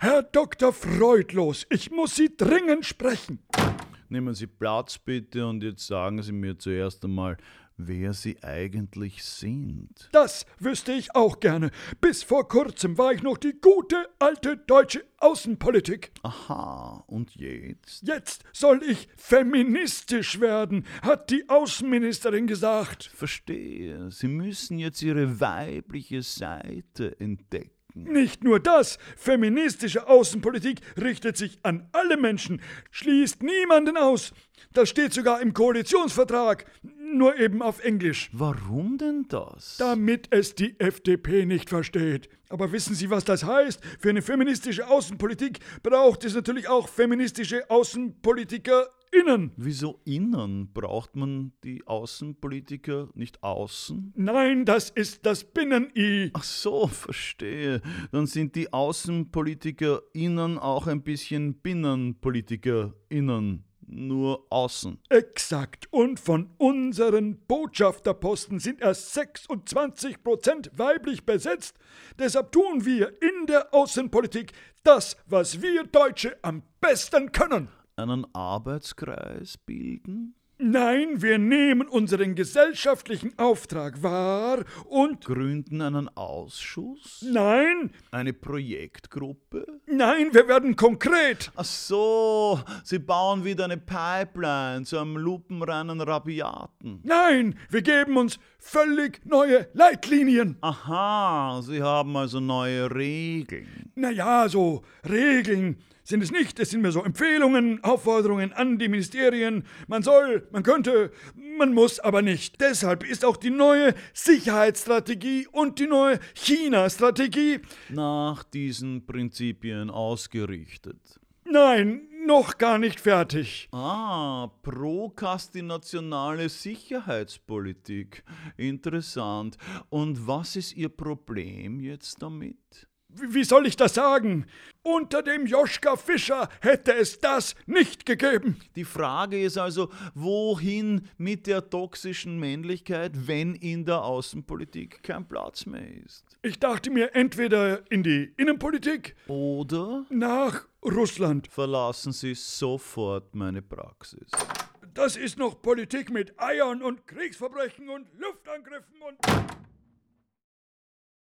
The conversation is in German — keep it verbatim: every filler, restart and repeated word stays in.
Herr Doktor Freudlos, ich muss Sie dringend sprechen. Nehmen Sie Platz bitte und jetzt sagen Sie mir zuerst einmal, wer Sie eigentlich sind. Das wüsste ich auch gerne. Bis vor kurzem war ich noch die gute, alte deutsche Außenpolitik. Aha, und jetzt? Jetzt soll ich feministisch werden, hat die Außenministerin gesagt. Verstehe, Sie müssen jetzt Ihre weibliche Seite entdecken. Nicht nur das, feministische Außenpolitik richtet sich an alle Menschen, schließt niemanden aus. Das steht sogar im Koalitionsvertrag, nur eben auf Englisch. Warum denn das? Damit es die F D P nicht versteht. Aber wissen Sie, was das heißt? Für eine feministische Außenpolitik braucht es natürlich auch feministische AußenpolitikerInnen. Wieso innen? Braucht man die Außenpolitiker nicht außen? Nein, das ist das Binnen-I. Ach so, verstehe. Dann sind die AußenpolitikerInnen auch ein bisschen BinnenpolitikerInnen. Nur außen. Exakt. Und von unseren Botschafterposten sind erst sechsundzwanzig Prozent weiblich besetzt. Deshalb tun wir in der Außenpolitik das, was wir Deutsche am besten können. Einen Arbeitskreis bilden? Nein, wir nehmen unseren gesellschaftlichen Auftrag wahr und gründen einen Ausschuss? Nein. Eine Projektgruppe? Nein, wir werden konkret. Ach so, Sie bauen wieder eine Pipeline zu einem lupenreinen Rabiaten. Nein, wir geben uns völlig neue Leitlinien. Aha, Sie haben also neue Regeln. Naja, so Regeln sind es nicht, es sind mehr so Empfehlungen, Aufforderungen an die Ministerien. Man soll, man könnte, man muss aber nicht. Deshalb ist auch die neue Sicherheitsstrategie und die neue China-Strategie nach diesen Prinzipien ausgerichtet. Nein, noch gar nicht fertig. Ah, prokrastinationale Sicherheitspolitik. Interessant. Und was ist Ihr Problem jetzt damit? Wie soll ich das sagen? Unter dem Joschka Fischer hätte es das nicht gegeben. Die Frage ist also, wohin mit der toxischen Männlichkeit, wenn in der Außenpolitik kein Platz mehr ist? Ich dachte mir entweder in die Innenpolitik oder nach Russland. Verlassen Sie sofort meine Praxis. Das ist noch Politik mit Eiern und Kriegsverbrechen und Luftangriffen und...